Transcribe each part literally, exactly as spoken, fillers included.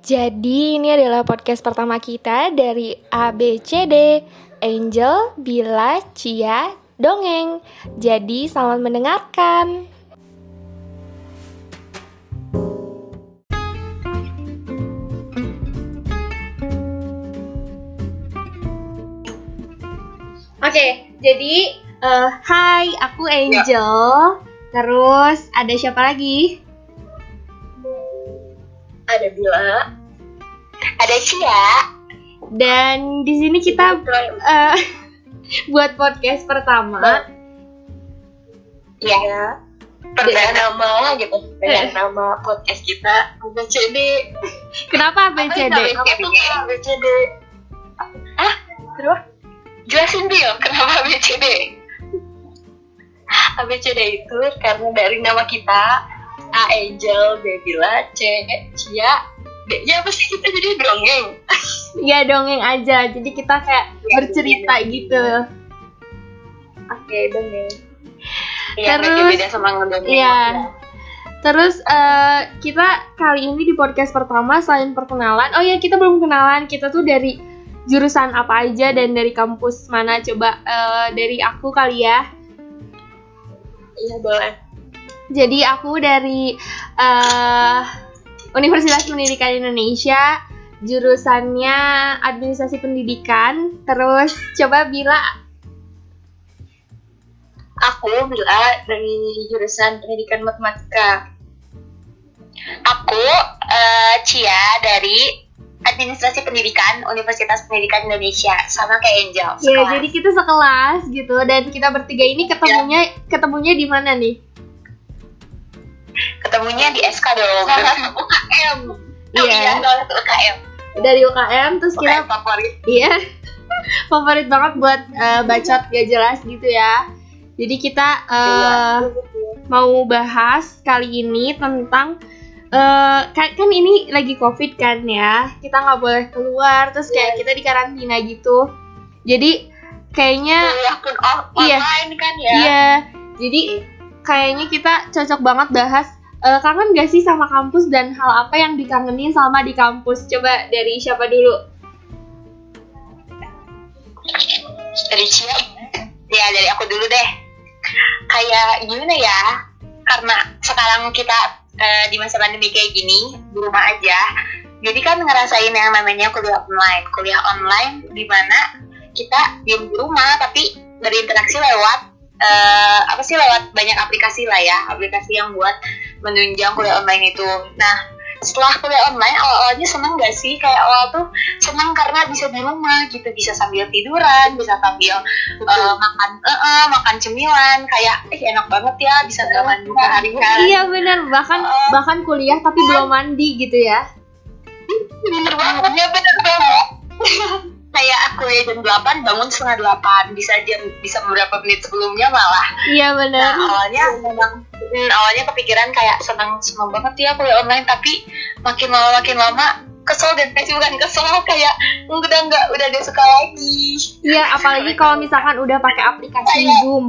Jadi ini adalah podcast pertama kita dari A B C D, Angel, Bila, Cia, Dongeng. Jadi selamat mendengarkan. Oke, jadi uh, hai, aku Angel. Ya. Terus ada siapa lagi? Ada Bila, ada Cia, dan di sini kita uh, buat podcast pertama. Ya, perdana nama gitu, perdana nama podcast kita A B C D. Kenapa A B C D? A B C D. Ah, terus jelasin dia kenapa A B C D. A B C D itu karena dari nama kita. A Angel, B Bila, C Cia, D-nya apa sih kita jadi dongeng? Iya dongeng aja, jadi kita kayak ya, bercerita dongeng. Gitu. Oke okay, dongeng. Iya beda sama ngedongeng. Iya. Terus uh, kita kali ini di podcast pertama selain perkenalan, oh ya kita belum kenalan, kita tuh dari jurusan apa aja dan dari kampus mana, coba uh, dari aku kali ya. Iya boleh. Jadi aku dari uh, Universitas Pendidikan Indonesia, jurusannya Administrasi Pendidikan. Terus coba Bila. Aku Bila dari jurusan Pendidikan Matematika. Aku uh, Cia dari Administrasi Pendidikan Universitas Pendidikan Indonesia, sama kayak Angel. Sekelas. Ya, jadi kita sekelas gitu, dan kita bertiga ini ketemunya ya. ketemunya di mana nih? Ketemunya di S K dong. U K M. Iya, dari U K M. Dari U K M terus U K M kita favorit. Iya. Favorit banget buat uh, bacot gak jelas gitu ya. Jadi kita uh, mau bahas kali ini tentang uh, kan, kan ini lagi Covid kan ya. Kita nggak boleh keluar, terus kayak kita di karantina gitu. Jadi kayaknya kuliah pun online kan ya. Iya. Jadi kayaknya kita cocok banget bahas uh, kangen gak sih sama kampus dan hal apa yang dikangenin selama di kampus. Coba dari siapa dulu? Dari Cia. Ya dari aku dulu deh. Kayak gimana ya, karena sekarang kita uh, di masa pandemi kayak gini, di rumah aja, jadi kan ngerasain yang namanya kuliah online. Kuliah online di mana kita diem di rumah tapi berinteraksi lewat Uh, apa sih lewat banyak aplikasi lah ya, aplikasi yang buat menunjang kuliah online itu. Nah setelah kuliah online awal-awalnya seneng gak sih? Kayak awal tuh seneng karena bisa di rumah gitu, bisa sambil tiduran, bisa sambil uh, makan uh, uh, makan cemilan, kayak eh enak banget ya bisa gak mandi seharian. Iya benar, bahkan uh, bahkan kuliah tapi uh, belum mandi gitu ya. Bener banget ya, bener banget. Kayak aku ya jam delapan bangun setengah delapan, bisa jam bisa beberapa menit sebelumnya malah. Iya benar. Nah, awalnya memang hmm, awalnya kepikiran kayak senang senang banget ya kuliah online, tapi makin lama makin lama kesel dan pasti bukan kesel, kayak udah nggak udah ada suka lagi. Iya, apalagi kalau misalkan udah pakai aplikasi kayak, Zoom.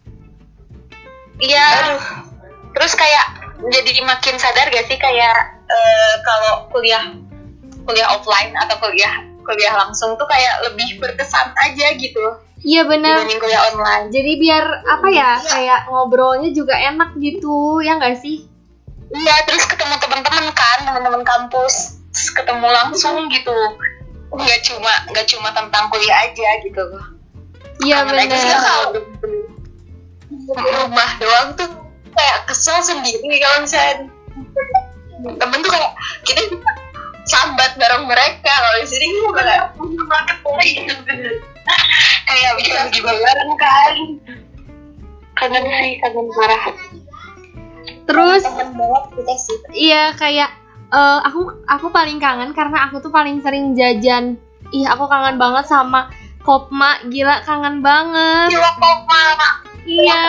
Iya. Terus kayak jadi makin sadar gak sih kayak uh, kalau kuliah kuliah offline atau kuliah kuliah langsung tuh kayak lebih berkesan aja gitu. Iya benar. Dibanding kuliah online. Jadi biar apa ya, kayak ngobrolnya juga enak gitu, ya nggak sih? Iya, terus ketemu teman-teman kan, teman-teman kampus, terus ketemu langsung gitu. Nggak cuma nggak cuma tentang kuliah aja gitu. Iya benar. Kalau di rumah doang tuh kayak kesel sendiri kalau misalnya temen tuh kayak kita sambat bareng mereka. Kalau di sini gue kayak market point kayak bisa lagi bareng kan. Kangen sih, kangen parah. Terus banget kita sih. Iya kayak uh, aku aku paling kangen karena aku tuh paling sering jajan. Ih aku kangen banget sama Kopma, gila kangen banget. Gila Kopma. Iya.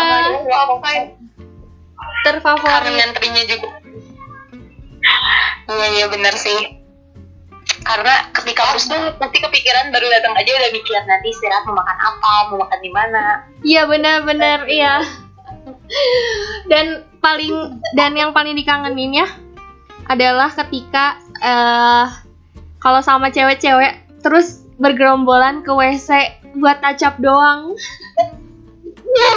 Terfavorit. Karena ngantrinya juga. Iya iya benar sih. Karena ketika kampus tuh pasti kepikiran baru datang aja udah mikir nanti istirahat mau makan apa, mau makan di mana. Iya benar-benar iya. Dan paling dan yang paling dikangenin ya adalah ketika eh kalau sama cewek-cewek terus bergerombolan ke W C buat touch up doang. Ya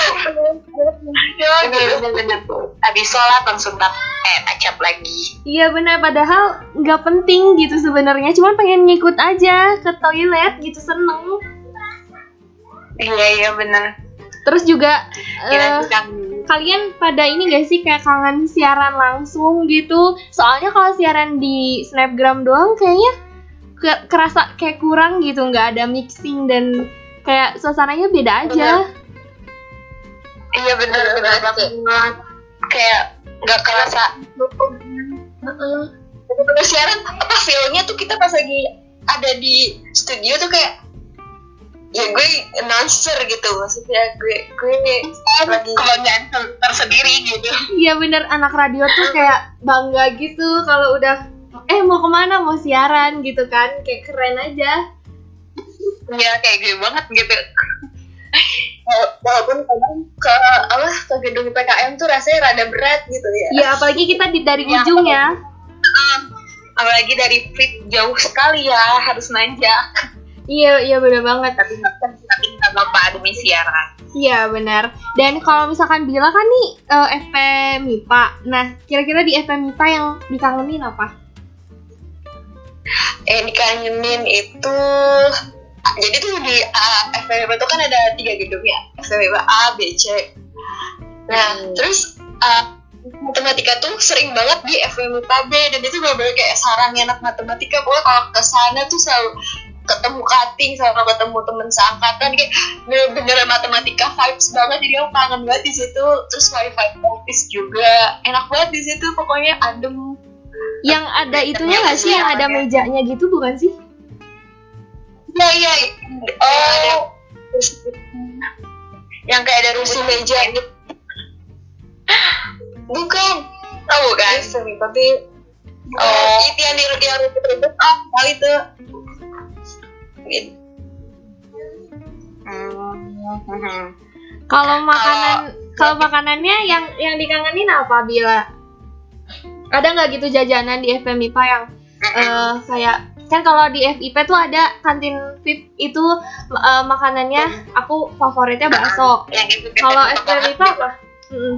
bener-bener habis sholat langsung tap eh touch up lagi. Iya benar, padahal nggak penting gitu sebenarnya, cuman pengen ngikut aja ke toilet gitu, seneng. Iya iya bener. Terus juga uh, Kira-kira kalian pada ini gak sih kayak kangen siaran langsung gitu? Soalnya kalau siaran di Snapgram doang kayaknya ke- kerasa kayak kurang gitu, nggak ada mixing dan kayak suasananya beda aja. iya bener-bener banget. Kayak nggak kerasa. Uh-uh. Bener siaran apa feelnya tuh kita pas lagi ada di studio tuh kayak ya gue announcer gitu, maksudnya gue gue lagi kebanggaan tersendiri gitu. Iya bener, anak radio tuh kayak bangga gitu kalau udah eh mau kemana, mau siaran gitu kan, kayak keren aja. Iya kayak gue banget gitu. Walaupun kadang ke apa ke gedung P K M tuh rasanya rada berat gitu ya. Iya apalagi kita di dari Ya, ujung ya. Uh, apalagi dari fit jauh sekali ya, harus nanjak. Iya iya bener banget. Tapi tapi nggak apa-apa demi siaran. Iya benar. Dan kalau misalkan Bila kan nih uh, F P M I P A. Nah, kira-kira di F P M I P A yang dikangenin apa? Eh dikangenin itu jadi tuh di uh, F P M I P A itu kan ada tiga gedung ya, F P M I P A A, B, C. Nah, hmm. terus uh, matematika tuh sering banget di F P M I P A B, dan itu bener-bener kayak sarangnya anak matematika. Pokoknya kalau kesana tuh selalu ketemu cutting sama ketemu temen seangkatan, kayak bener-bener matematika vibes banget. Jadi aku kangen banget di situ. Terus wifi office juga enak banget di situ, pokoknya adem. Yang ada itunya nggak sih, yang ada mejanya gitu bukan sih? Iya iya. Oh, yang kayak ada rumus meja gitu. Bukan. Oh bukan. Tapi oh itu yang di yang rumput-rumput ah kali itu. Gitu. Hmm. Kalau makanan, kalau makanannya yang yang dikangenin apa Bila? Ada nggak gitu jajanan di F P M I P A yang uh, kayak kan kalau di F I P tuh ada kantin V I P itu uh, makanannya aku favoritnya bakso. Kalau F P M I P A apa? Mm-mm.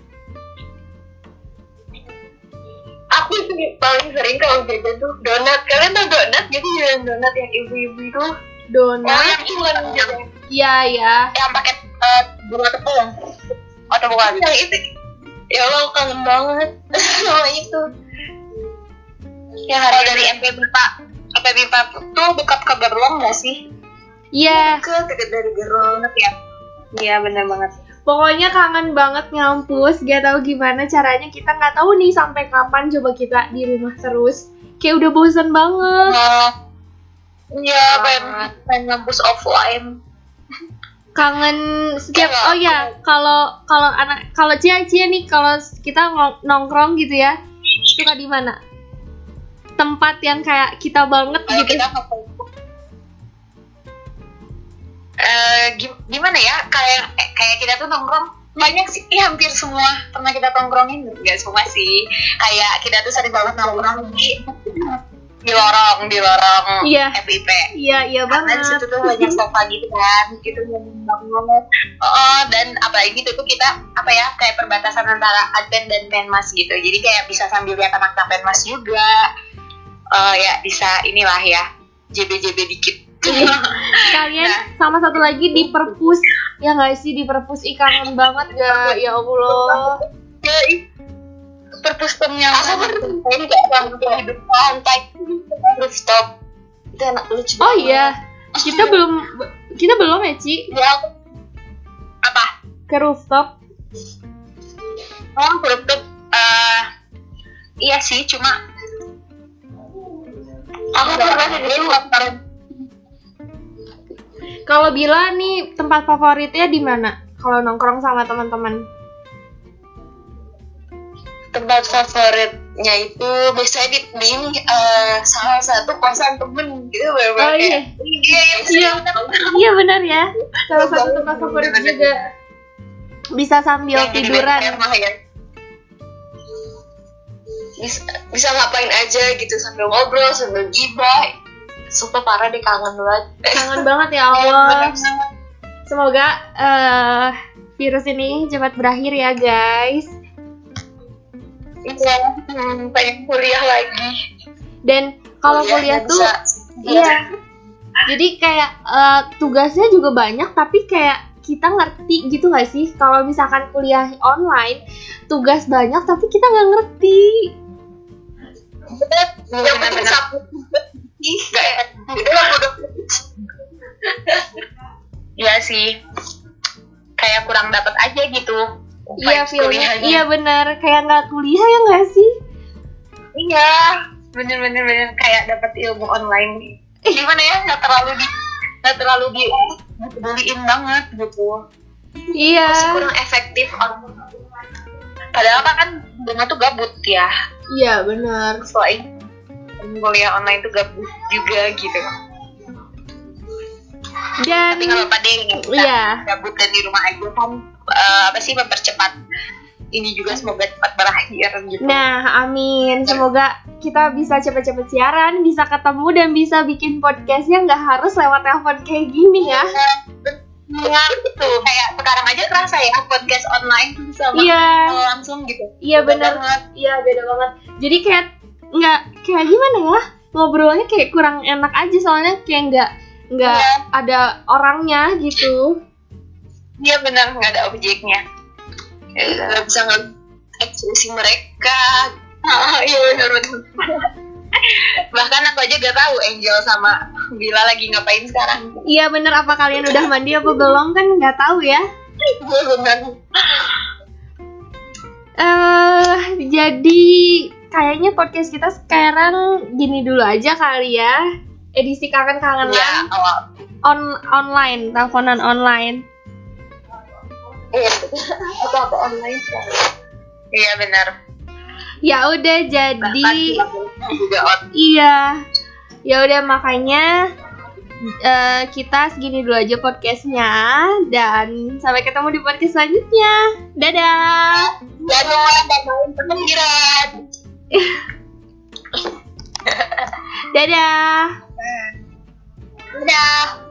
Aku tuh paling sering kalau jajan tuh donat. Kalian tau donat? Jadi jajan donat yang ibu-ibu itu. Donat? Oh yang itu kan yang iya iya. Yang pakai uh, bunga tepung. Atau bukan? Yang itu. Ya Allah kangen banget sama itu. Yang hari dari F P M I P A. F P M I P A tuh dekat ke Gerlong nggak sih? Iya. Dekat dekat dari Gerlong ya. Iya benar banget. Pokoknya kangen banget ngampus, gak tahu gimana caranya, kita nggak tahu nih sampai kapan coba kita di rumah terus. Kayak udah bosan banget. Iya, pengen pengen ngampus offline. Kangen setiap oh ya, kalau kalau anak kalau Cia Cia nih kalau kita nongkrong gitu ya, suka di mana? Tempat yang kayak kita banget Ayo gitu. Kita Uh, gimana ya, kayak kayak kita tuh nongkrong banyak sih, hampir semua pernah kita tongkrongin, nggak semua sih, kayak kita tuh sering banget nongkrong di di lorong di lorong iya. F I P. Iya iya banget. Karena di situ tuh banyak sofa gitu kan, gitu banget. Oh dan apalagi itu tuh kita apa ya kayak perbatasan antara Advent dan Penmas gitu, jadi kayak bisa sambil lihat anak-anak Penmas juga. Uh, ya bisa inilah ya J B J B dikit. Kalian nah. Sama satu lagi di perpus ya nggak sih, di perpus ih kangen banget gak ya Allah ya perpus temnya apa ini kayak orang tua hidup pantai rooftop itu enak lucu oh iya kita belum kita belum ya Ci ya apa ke rooftop oh ke rooftop uh, iya sih cuma aku pernah di rooftop. Kalau Bila nih tempat favoritnya di mana? Kalau nongkrong sama teman-teman? Tempat favoritnya itu biasanya di, di uh, salah satu kosan temen gitu. Oh iya. Iya iya iya benar ya. Salah satu tempat favorit bener, juga bisa sambil yang tiduran. Ya. bisa, bisa ngapain aja gitu sambil ngobrol sambil gibah. Sumpah parah deh, kangen banget. Kangen banget ya Allah. Semoga uh, virus ini cepat berakhir ya guys. Iya, hmm, pengen kuliah lagi. Dan kalau kuliah, kuliah tuh bisa, iya. Jadi kayak uh, tugasnya juga banyak, tapi kayak kita ngerti gitu gak sih? Kalau misalkan kuliah online, tugas banyak tapi kita nggak ngerti. Yang penting sapu. Kayak itu lah udah. Iya sih. Kayak kurang dapat aja gitu. Iya, feelnya. Iya benar, kayak nggak kuliah ya nggak sih? Iya, bener-bener bener kayak dapat ilmu online. Gimana ya? Nggak terlalu di, nggak terlalu di, peduliin banget gitu. Iya. Masih kurang efektif. Padahal kan bunga tuh gabut ya. Iya benar. Selain kuliah online tuh gabut juga gitu. Dan tapi nggak apa-apa deh, iya. gabut dan di rumah aja kan uh, apa sih mempercepat ini juga, semoga cepat berakhir gitu. Nah, amin. Semoga kita bisa cepet-cepet siaran, bisa ketemu dan bisa bikin podcastnya nggak harus lewat telepon kayak gini ya. Iya, gitu. Kayak sekarang aja kerasa ya podcast online sama iya. langsung gitu. Iya benar. Iya beda banget. Jadi kayak nggak kayak gimana ya, ngobrolnya kayak kurang enak aja soalnya kayak nggak nggak ya. Ada orangnya gitu. Iya benar, nggak ada objeknya. Nggak bisa ngeliat ekspresi mereka. Ah, iya benar-benar. Bahkan aku aja gak tahu Angel sama Bila lagi ngapain sekarang. Iya benar, apa kalian udah mandi apa belum kan nggak tahu ya. Iya benar. Uh, jadi kayaknya podcast kita sekarang gini dulu aja kali ya. Edisi kangen-kangenan ya, on online, teleponan online. Iya, atau apa online? Iya benar. Ya udah jadi. Juga on. Iya. Ya udah makanya uh, kita segini dulu aja podcastnya dan sampai ketemu di podcast selanjutnya. Dadah. Dadah dan main pemikiran. Dadah. Dadah.